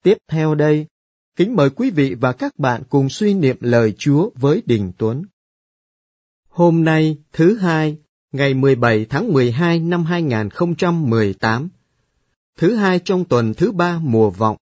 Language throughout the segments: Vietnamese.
Tiếp theo đây, kính mời quý vị và các bạn cùng suy niệm lời Chúa với Đình Tuấn. Hôm nay, thứ Hai, ngày 17 tháng 12 năm 2018, thứ Hai trong tuần thứ 3 mùa Vọng.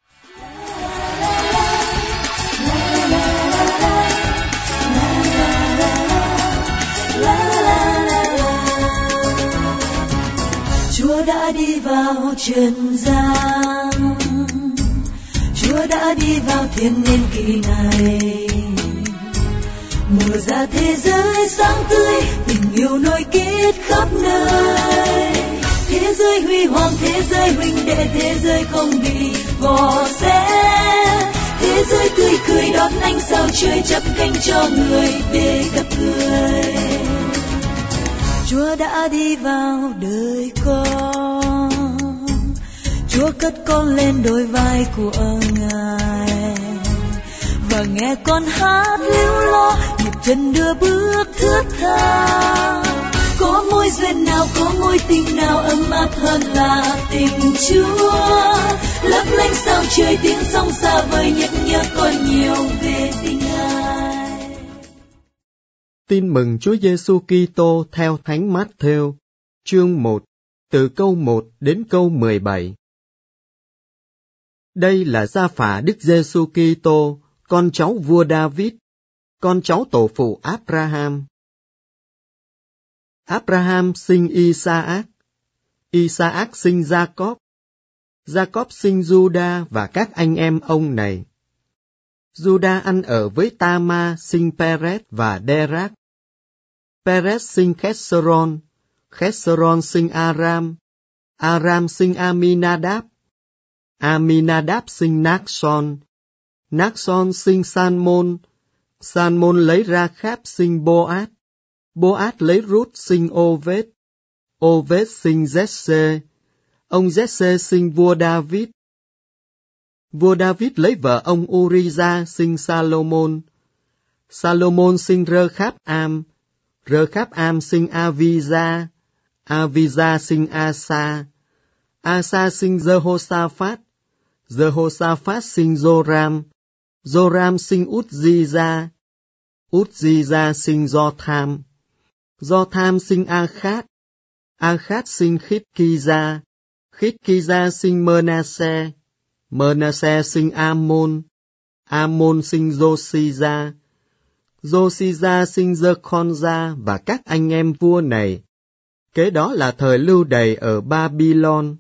Chúa đã đi vào trần gian, Chúa đã đi vào thiên niên kỳ này, mở ra thế giới sáng tươi, tình yêu nối kết khắp nơi. Thế giới huy hoàng, thế giới huynh đệ, thế giới không bị bỏ rẽ. Thế giới tươi cười đón ánh sao trời, chắp cánh cho người để gặp người. Chúa đã đi vào đời con, Chúa cất con lên đôi vai của Ngài, và nghe con hát líu lo, nhịp chân đưa bước thướt tha. Có mối duyên nào, có mối tình nào ấm áp hơn là tình Chúa, lấp lánh sao trời, tiếng sóng xa vời nhắc nhớ con nhiều về tình Ngài. Tin mừng Chúa Giêsu Kitô theo Thánh Mát-thêu, chương 1, từ câu 1 đến câu 17. Đây là gia phả Đức Giêsu Kitô, con cháu vua David, con cháu tổ phụ Abraham. Abraham sinh Isaac, Isaac sinh Jacob, Jacob sinh Juda và các anh em ông này. Juda ăn ở với Tama sinh Perez và Derak. Perez sinh Khesron, Khesron sinh Aram, Aram sinh Aminadab, Aminadab sinh Naxon, Naxon sinh Salmon, Salmon lấy Rachab sinh Boaz, Boaz lấy Ruth sinh Oved, Oved sinh Jesse, ông Jesse sinh vua David. Vua David lấy vợ ông Uriah sinh Salomon, Salomon sinh Rechab-am, Rechab-am sinh Avijah, Avijah sinh Asa, Asa sinh Jehoshaphat, Jehoshaphat sinh Joram, Joram sinh Uzziah, Uzziah sinh Jotham, Jotham sinh Akhat, Akhat sinh Khitkiza, Khitkiza sinh Manasseh, Manasseh sinh Amon, Amon sinh Josiah, Josiah sinh Jekhonza và các anh em vua này. Kế đó là thời lưu đày ở Babylon.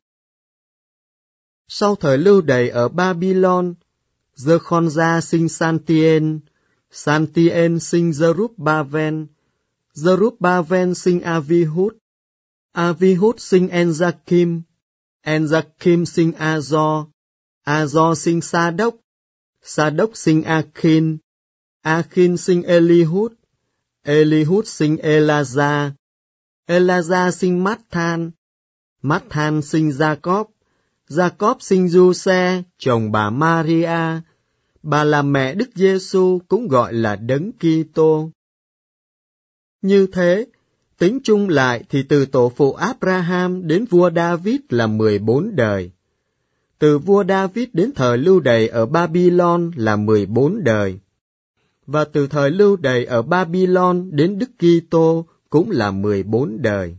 Sau thời lưu đày ở Babylon, Jekhonza sinh Saltien, Saltien sinh Zerubbabel, Zerubbabel sinh Avihud, Avihud sinh Enjakim, Enjakim sinh Azor, Azor sinh Sa-đốc, Sa-đốc sinh Akhin, Akhin sinh Elihud, Elihud sinh Elazar, Elazar sinh Mát-than, Mát-than sinh Jacob, Jacob sinh Giuse, chồng bà Maria, bà là mẹ Đức Giêsu cũng gọi là Đấng Kitô. Như thế, tính chung lại thì từ tổ phụ Abraham đến vua David là 14 đời. Từ vua David đến thời lưu đày ở Babylon là 14 đời. Và từ thời lưu đày ở Babylon đến Đức Kitô cũng là 14 đời.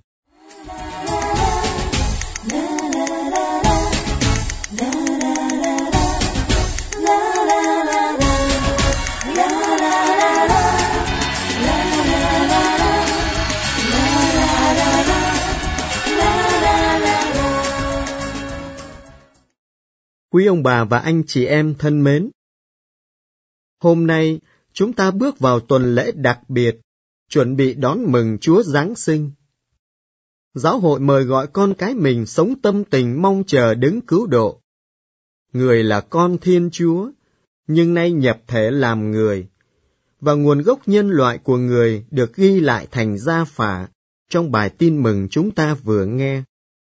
Quý ông bà và anh chị em thân mến, hôm nay chúng ta bước vào tuần lễ đặc biệt, chuẩn bị đón mừng Chúa Giáng sinh. Giáo hội mời gọi con cái mình sống tâm tình mong chờ Đấng cứu độ. Người là con Thiên Chúa, nhưng nay nhập thể làm người, và nguồn gốc nhân loại của người được ghi lại thành gia phả trong bài tin mừng chúng ta vừa nghe.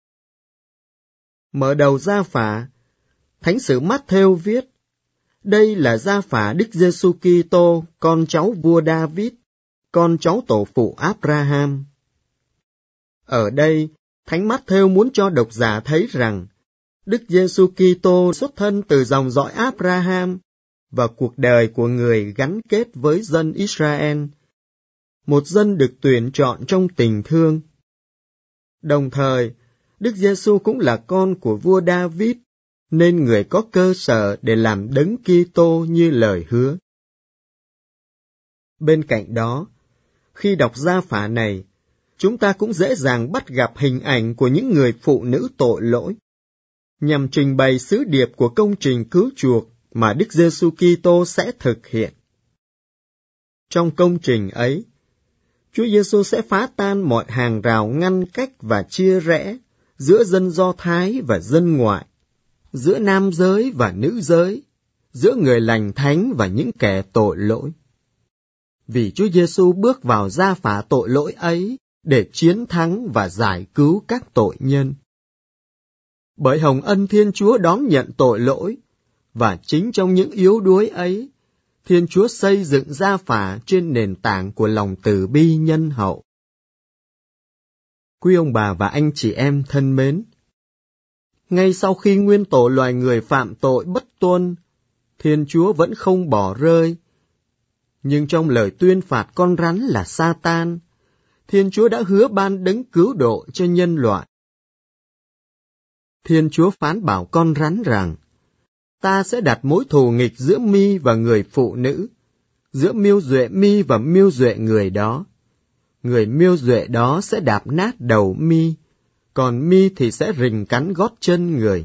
Mở đầu gia phả, Thánh sử Mát-thêu viết, đây là gia phả Đức Giêsu Kitô, con cháu vua David, con cháu tổ phụ Abraham. Ở đây, Thánh Mát-thêu muốn cho độc giả thấy rằng, Đức Giêsu Kitô xuất thân từ dòng dõi Abraham và cuộc đời của người gắn kết với dân Israel, một dân được tuyển chọn trong tình thương. Đồng thời, Đức Giêsu cũng là con của vua David, nên người có cơ sở để làm Đấng Kitô như lời hứa. Bên cạnh đó, khi đọc gia phả này, chúng ta cũng dễ dàng bắt gặp hình ảnh của những người phụ nữ tội lỗi, nhằm trình bày sứ điệp của công trình cứu chuộc mà Đức Giêsu Kitô sẽ thực hiện. Trong công trình ấy, Chúa Giêsu sẽ phá tan mọi hàng rào ngăn cách và chia rẽ giữa dân Do Thái và dân ngoại, giữa nam giới và nữ giới, giữa người lành thánh và những kẻ tội lỗi. Vì Chúa Giêsu bước vào gia phả tội lỗi ấy để chiến thắng và giải cứu các tội nhân. Bởi hồng ân Thiên Chúa đón nhận tội lỗi, và chính trong những yếu đuối ấy, Thiên Chúa xây dựng gia phả trên nền tảng của lòng từ bi nhân hậu. Quý ông bà và anh chị em thân mến, ngay sau khi nguyên tổ loài người phạm tội bất tuân, Thiên Chúa vẫn không bỏ rơi. Nhưng trong lời tuyên phạt con rắn là Sa-tan, Thiên Chúa đã hứa ban đấng cứu độ cho nhân loại. Thiên Chúa phán bảo con rắn rằng, ta sẽ đặt mối thù nghịch giữa mi và người phụ nữ, giữa mưu duệ mi và mưu duệ người đó. Người mưu duệ đó sẽ đạp nát đầu mi, còn mi thì sẽ rình cắn gót chân người.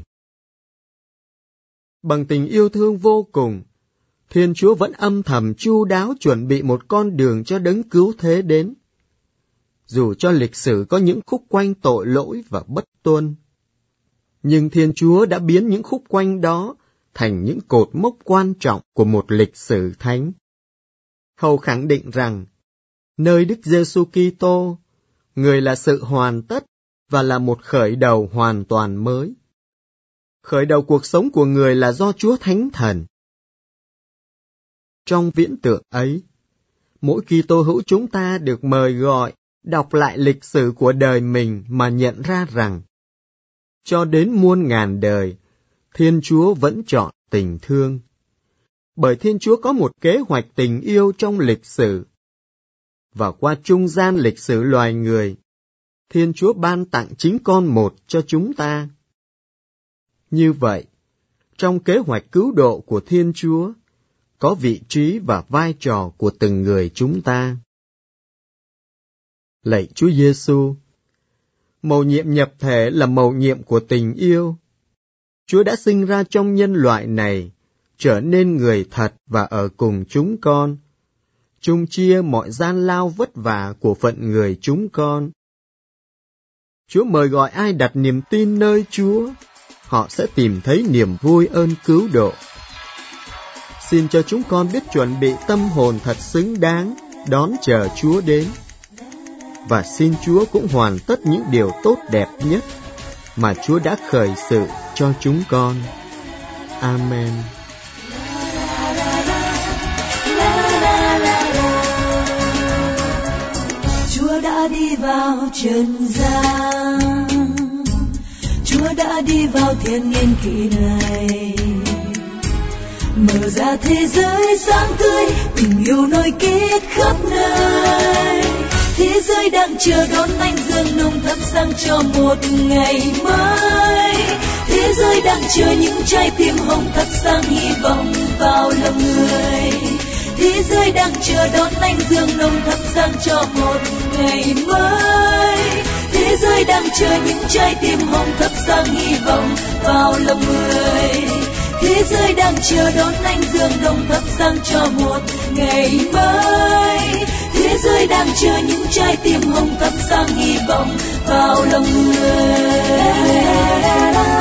Bằng tình yêu thương vô cùng, Thiên Chúa vẫn âm thầm chu đáo chuẩn bị một con đường cho đấng cứu thế đến. Dù cho lịch sử có những khúc quanh tội lỗi và bất tuân, nhưng Thiên Chúa đã biến những khúc quanh đó thành những cột mốc quan trọng của một lịch sử thánh. Hầu khẳng định rằng, nơi Đức Giêsu Kitô, người là sự hoàn tất và là một khởi đầu hoàn toàn mới. Khởi đầu cuộc sống của người là do Chúa Thánh Thần. Trong viễn tượng ấy, mỗi Kitô hữu chúng ta được mời gọi đọc lại lịch sử của đời mình mà nhận ra rằng, cho đến muôn ngàn đời, Thiên Chúa vẫn chọn tình thương. Bởi Thiên Chúa có một kế hoạch tình yêu trong lịch sử. Và qua trung gian lịch sử loài người, Thiên Chúa ban tặng chính con một cho chúng ta. Như vậy, trong kế hoạch cứu độ của Thiên Chúa, có vị trí và vai trò của từng người chúng ta. Lạy Chúa Giêsu, mầu nhiệm nhập thể là mầu nhiệm của tình yêu. Chúa đã sinh ra trong nhân loại này, trở nên người thật và ở cùng chúng con, chung chia mọi gian lao vất vả của phận người chúng con. Chúa mời gọi ai đặt niềm tin nơi Chúa, họ sẽ tìm thấy niềm vui ơn cứu độ. Xin cho chúng con biết chuẩn bị tâm hồn thật xứng đáng đón chờ Chúa đến. Và xin Chúa cũng hoàn tất những điều tốt đẹp nhất mà Chúa đã khởi sự cho chúng con. Amen. Chúa đã đi vào trần gian, Chúa đã đi vào thiên niên kỷ này, mở ra thế giới sáng tươi, tình yêu nối kết khắp nơi. Thế giới đang chờ đón anh dương nồng thắp sáng cho một ngày mới. Thế giới đang chờ những trái tim hồng thắp sáng hy vọng vào lòng người. Thế giới đang chờ đón anh dương nồng thắp sáng cho một ngày mới. Thế giới đang chờ những trái tim hồng thắp sáng hy vọng vào lòng người. Thế giới đang chờ đón anh dương nồng thắp sáng cho một ngày mới. Thế giới đang chờ những trái tim hồng thắp sáng hy vọng vào lòng người.